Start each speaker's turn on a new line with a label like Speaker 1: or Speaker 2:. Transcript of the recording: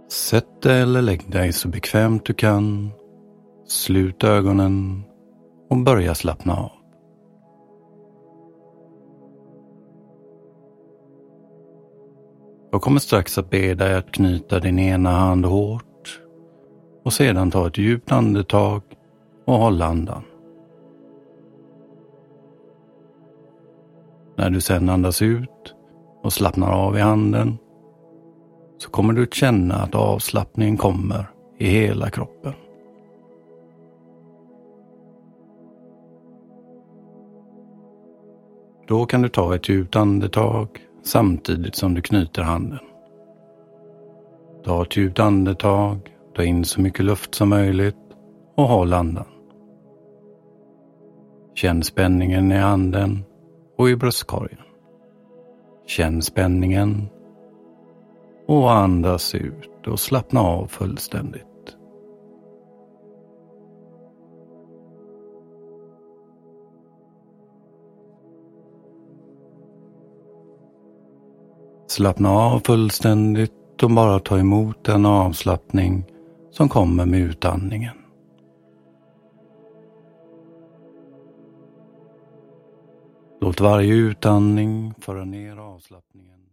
Speaker 1: Sätt dig eller lägg dig så bekvämt du kan. Slut ögonen och börja slappna av. Jag kommer strax att be dig att knyta din ena hand hårt och sedan ta ett djupt andetag och hålla andan. När du sedan andas ut och slappnar av i handen så kommer du att känna att avslappningen kommer i hela kroppen. Då kan du ta ett djupt andetag samtidigt som du knyter handen. Ta ett djupt andetag, ta in så mycket luft som möjligt och håll andan. Känn spänningen i handen och i bröstkorgen. Känn spänningen och andas ut och slappna av fullständigt. Slappna av fullständigt och bara ta emot den avslappning som kommer med utandningen. Låt varje utandning föra ner avslappningen